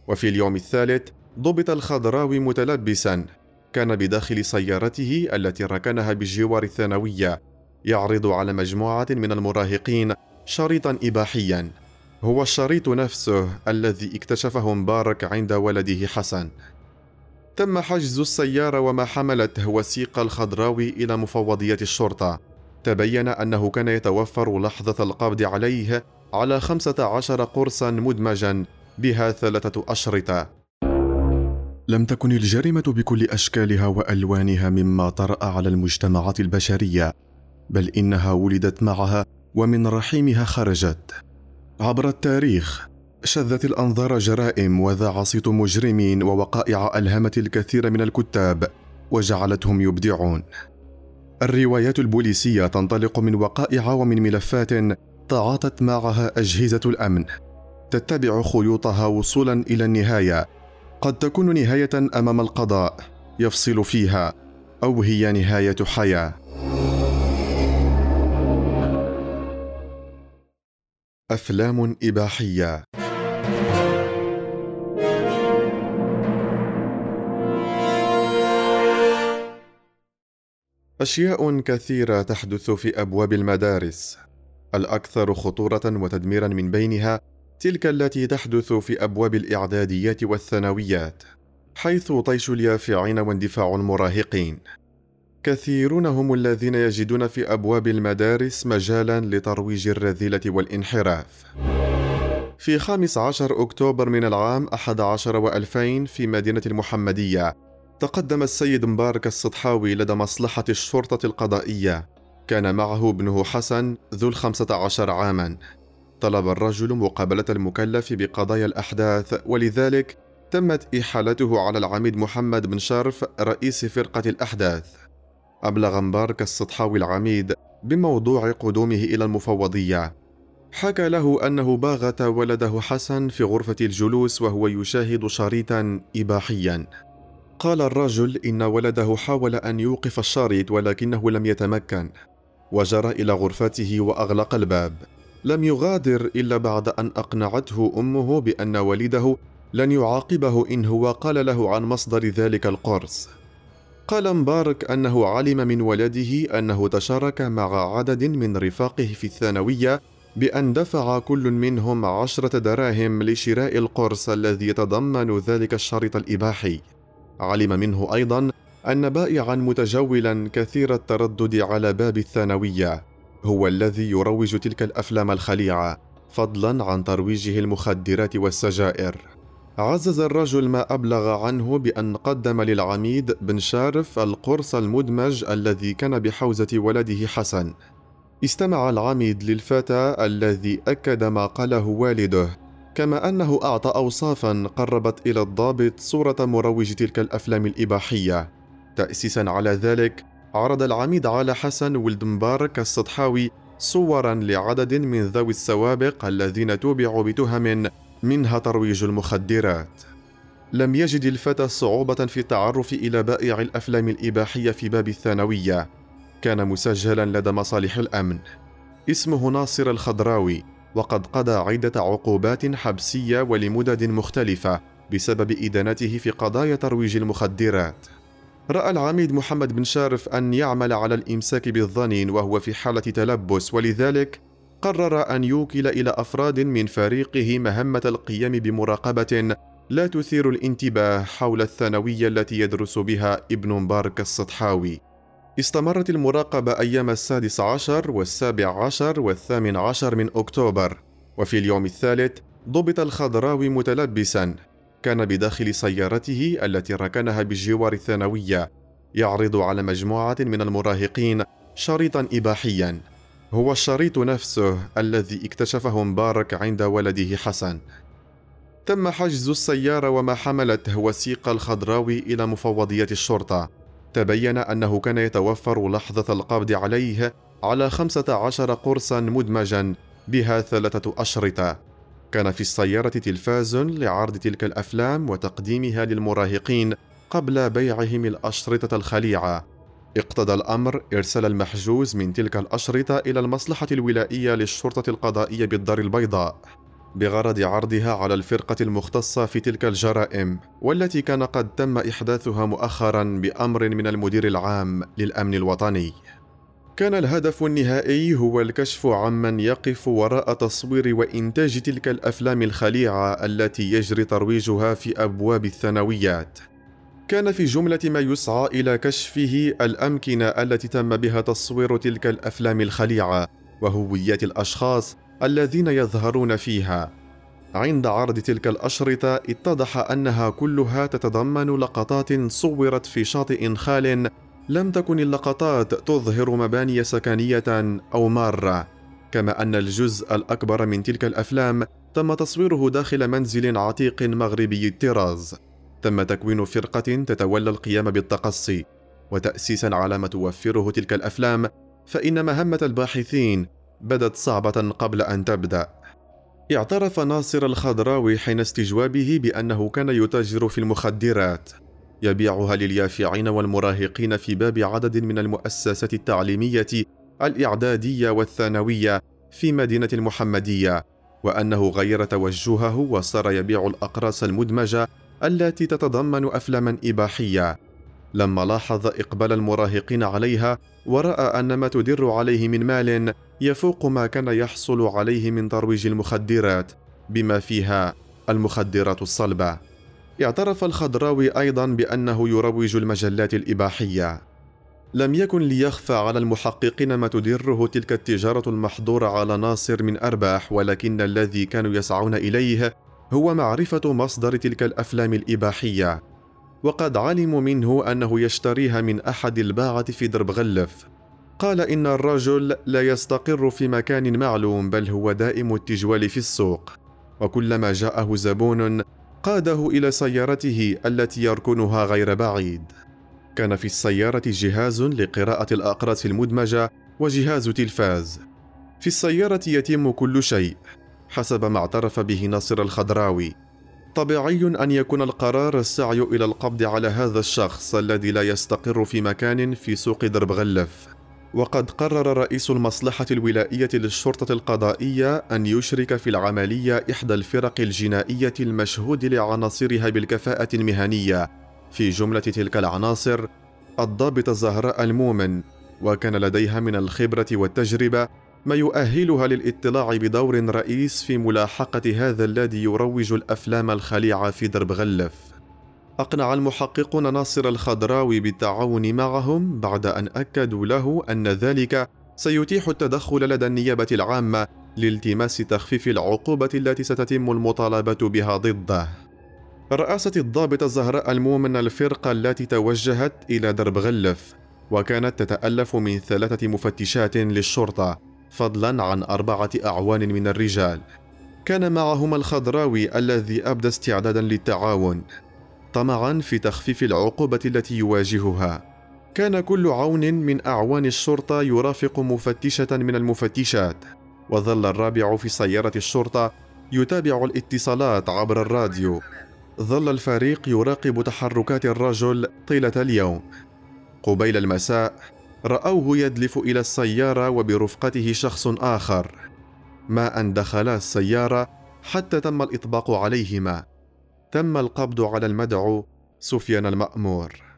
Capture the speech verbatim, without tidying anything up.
وفي اليوم الثالث ضبط الخضراوي متلبسا كان بداخل سيارته التي ركنها بجوار الثانوية يعرض على مجموعة من المراهقين شريطا إباحيا، هو الشريط نفسه الذي اكتشفه مبارك عند ولده حسن. تم حجز السيارة وما حملته وثيق الخضراوي إلى مفوضية الشرطة. تبين أنه كان يتوفر لحظة القبض عليه على خمسة عشر قرصا مدمجا بها ثلاثة أشرطة. لم تكن الجريمة بكل أشكالها وألوانها مما طرأ على المجتمعات البشرية، بل إنها ولدت معها ومن رحيمها خرجت. عبر التاريخ شذت الأنظار جرائم وذاع صيت مجرمين ووقائع ألهمت الكثير من الكتاب وجعلتهم يبدعون. الروايات البوليسية تنطلق من وقائع ومن ملفات تعاطت معها أجهزة الأمن، تتبع خيوطها وصولا إلى النهاية، قد تكون نهاية أمام القضاء يفصل فيها، أو هي نهاية حياة. أفلام إباحية. أشياء كثيرة تحدث في أبواب المدارس، الأكثر خطورة وتدميرا من بينها تلك التي تحدث في أبواب الإعداديات والثانويات، حيث طيش اليافعين واندفاع المراهقين. كثيرون هم الذين يجدون في أبواب المدارس مجالا لترويج الرذيلة والانحراف. في خامس عشر أكتوبر من العام أحد عشر وألفين في مدينة المحمدية تقدم السيد مبارك السطحاوي لدى مصلحة الشرطة القضائية. كان معه ابنه حسن ذو الخمسة عشر عاما. طلب الرجل مقابلة المكلف بقضايا الأحداث، ولذلك تمت إحالته على العميد محمد بن شرف رئيس فرقة الأحداث. أبلغ مبارك السطحاوي العميد بموضوع قدومه إلى المفوضية. حكى له أنه باغت ولده حسن في غرفة الجلوس وهو يشاهد شريطا إباحيا. قال الرجل إن ولده حاول أن يوقف الشريط ولكنه لم يتمكن، وجرى إلى غرفته وأغلق الباب. لم يغادر إلا بعد أن أقنعته أمه بأن والده لن يعاقبه إن هو قال له عن مصدر ذلك القرص. قال مبارك أنه علم من ولده أنه تشارك مع عدد من رفاقه في الثانوية بأن دفع كل منهم عشرة دراهم لشراء القرص الذي يتضمن ذلك الشريط الإباحي. علم منه أيضا أن بائعا متجولا كثير التردد على باب الثانوية هو الذي يروج تلك الأفلام الخليعة، فضلا عن ترويجه المخدرات والسجائر. عزز الرجل ما أبلغ عنه بأن قدم للعميد بن شارف القرص المدمج الذي كان بحوزة ولده حسن. استمع العميد للفتى الذي أكد ما قاله والده، كما أنه أعطى أوصافا قربت إلى الضابط صورة مروج تلك الأفلام الإباحية. تأسيسا على ذلك عرض العميد على حسن ولد مبارك السطحاوي صورا لعدد من ذوي السوابق الذين توبعوا بتهم منها ترويج المخدرات. لم يجد الفتى صعوبة في التعرف إلى بائع الأفلام الإباحية في باب الثانوية. كان مسجلا لدى مصالح الأمن. اسمه ناصر الخضراوي، وقد قضى عدة عقوبات حبسية ولمدد مختلفة بسبب إدانته في قضايا ترويج المخدرات. رأى العميد محمد بن شارف أن يعمل على الإمساك بالظنين وهو في حالة تلبس، ولذلك قرر أن يوكل إلى أفراد من فريقه مهمة القيام بمراقبة لا تثير الانتباه حول الثانوية التي يدرس بها ابن مبارك السطحاوي. استمرت المراقبة أيام السادس عشر والسابع عشر والثامن عشر من أكتوبر، وفي اليوم الثالث ضبط الخضراوي متلبسا كان بداخل سيارته التي ركنها بجوار الثانوية يعرض على مجموعة من المراهقين شريطا إباحيا، هو الشريط نفسه الذي اكتشفه مبارك عند ولده حسن. تم حجز السيارة وما حملته وثيق الخضراوي إلى مفوضية الشرطة. تبين أنه كان يتوفر لحظة القبض عليه على خمسة عشر قرصا مدمجا بها ثلاثة أشرطة. كان في السيارة تلفاز لعرض تلك الأفلام وتقديمها للمراهقين قبل بيعهم الأشرطة الخليعة. اقتضى الأمر إرسال المحجوز من تلك الأشرطة إلى المصلحة الولائية للشرطة القضائية بالدار البيضاء. بغرض عرضها على الفرقة المختصة في تلك الجرائم، والتي كان قد تم إحداثها مؤخرا بأمر من المدير العام للأمن الوطني. كان الهدف النهائي هو الكشف عمن يقف وراء تصوير وإنتاج تلك الأفلام الخليعة التي يجري ترويجها في أبواب الثانويات. كان في جملة ما يسعى إلى كشفه الأمكنة التي تم بها تصوير تلك الأفلام الخليعة وهويات الأشخاص الذين يظهرون فيها. عند عرض تلك الأشرطة اتضح أنها كلها تتضمن لقطات صورت في شاطئ خال، لم تكن اللقطات تظهر مباني سكنية أو مارة، كما أن الجزء الأكبر من تلك الأفلام تم تصويره داخل منزل عتيق مغربي الطراز. تم تكوين فرقة تتولى القيام بالتقصي، وتأسيسا على ما توفره تلك الأفلام، فإن مهمة الباحثين بدت صعبة قبل أن تبدأ. اعترف ناصر الخضراوي حين استجوابه بأنه كان يتاجر في المخدرات، يبيعها لليافعين والمراهقين في باب عدد من المؤسسات التعليمية الإعدادية والثانوية في مدينة المحمدية، وأنه غير توجهه وصار يبيع الأقراص المدمجة التي تتضمن أفلاما إباحية. لما لاحظ إقبال المراهقين عليها ورأى أن ما تدر عليه من مال يفوق ما كان يحصل عليه من ترويج المخدرات بما فيها المخدرات الصلبة. اعترف الخضراوي أيضا بأنه يروج المجلات الإباحية. لم يكن ليخفى على المحققين ما تدره تلك التجارة المحظورة على ناصر من أرباح، ولكن الذي كانوا يسعون إليه هو معرفة مصدر تلك الأفلام الإباحية، وقد علموا منه أنه يشتريها من أحد الباعة في درب غلف. قال إن الرجل لا يستقر في مكان معلوم، بل هو دائم التجوال في السوق، وكلما جاءه زبون قاده إلى سيارته التي يركنها غير بعيد. كان في السيارة جهاز لقراءة الأقراص المدمجة وجهاز تلفاز. في السيارة يتم كل شيء حسب ما اعترف به ناصر الخضراوي. طبيعي أن يكون القرار السعي إلى القبض على هذا الشخص الذي لا يستقر في مكان في سوق درب غلف. وقد قرر رئيس المصلحة الولائية للشرطة القضائية أن يشرك في العملية إحدى الفرق الجنائية المشهود لعناصرها بالكفاءة المهنية، في جملة تلك العناصر الضابط زهراء المومن، وكان لديها من الخبرة والتجربة ما يؤهلها للاطلاع بدور رئيس في ملاحقة هذا الذي يروج الأفلام الخليعة في درب غلف. أقنع المحققون ناصر الخضراوي بالتعاون معهم بعد أن أكدوا له أن ذلك سيتيح التدخل لدى النيابة العامة لالتماس تخفيف العقوبة التي ستتم المطالبة بها ضده. رأست الضابط زهراء المومن الفرقة التي توجهت إلى درب غلف، وكانت تتألف من ثلاثة مفتشات للشرطة فضلا عن أربعة أعوان من الرجال. كان معهم الخضراوي الذي أبدى استعدادا للتعاون طمعا في تخفيف العقوبة التي يواجهها. كان كل عون من أعوان الشرطة يرافق مفتشة من المفتشات، وظل الرابع في سيارة الشرطة يتابع الاتصالات عبر الراديو. ظل الفريق يراقب تحركات الرجل طيلة اليوم. قبيل المساء رأوه يدلف إلى السيارة وبرفقته شخص آخر. ما أن دخلا السيارة حتى تم الإطباق عليهما. تم القبض على المدعو سفيان المأمور.